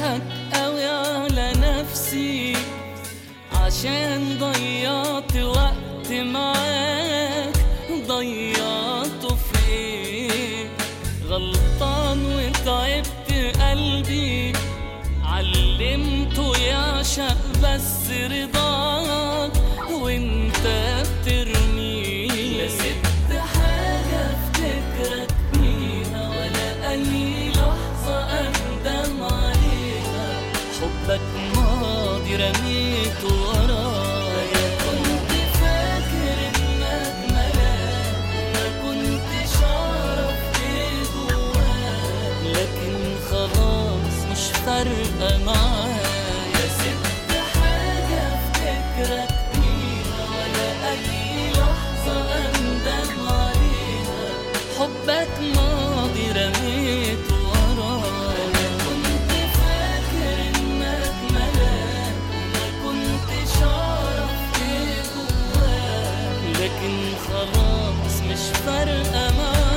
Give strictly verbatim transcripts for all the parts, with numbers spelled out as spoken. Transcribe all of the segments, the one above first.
اضحك قوي على نفسي عشان ضيعت وقت معاك. ضيعته في ايه؟ غلطان وتعبت قلبي، علمته يعشق بس رضاك وانت بترميه. لا سبت حاجة افتكرك بيها ولا اي لحظة اندم عليها. حبك ماضي رميته ورايا. كنت فاكر انك ملاك، ما كنتش اعرف ايه جواك، لكن خلاص مش فارقة معايا. سبت حاجة افتكرك بيها ولا اي لحظة اندم عليها. حبك ماضي رميته ورايا. كنت فاكر انك ملاك، ما كنتش اعرف ايه جواك، لكن خلاص مش فارقة معايا.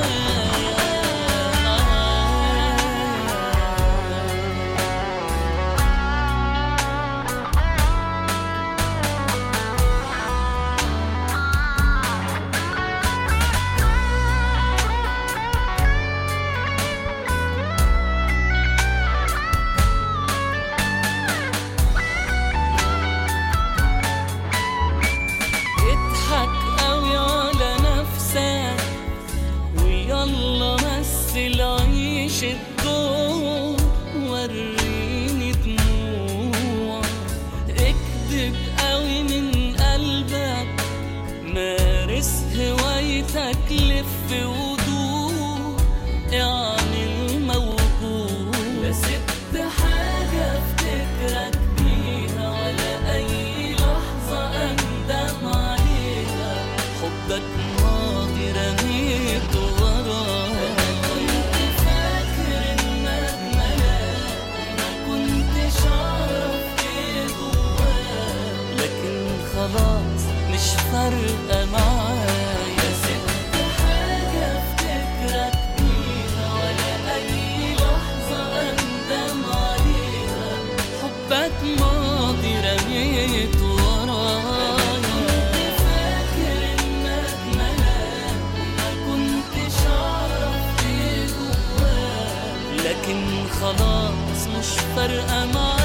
اضحك قوي على نفسك ويلا مثل عيش الدور. وريني دموع، اكدب قوي من قلبك، مارس هوايتك لف ودور، اعمل موجود. لا سبت حاجة افتكرك بيها ولا اي لحظة اندم عليها. حبك ماضي رميته ورايا. كنت فاكر انك ملاك، ما كنتش اعرف ايه جواك، لكن خلاص مش فارقة معايا. سبت حاجة افتكرك بيها ولا اي لحظة اندم عليها. حبك ماضي رميته ورايا. كنت فاكر انك ملاك، ما كنتش اعرف ايه جواك، لكن خلاص مش فارقة معايا.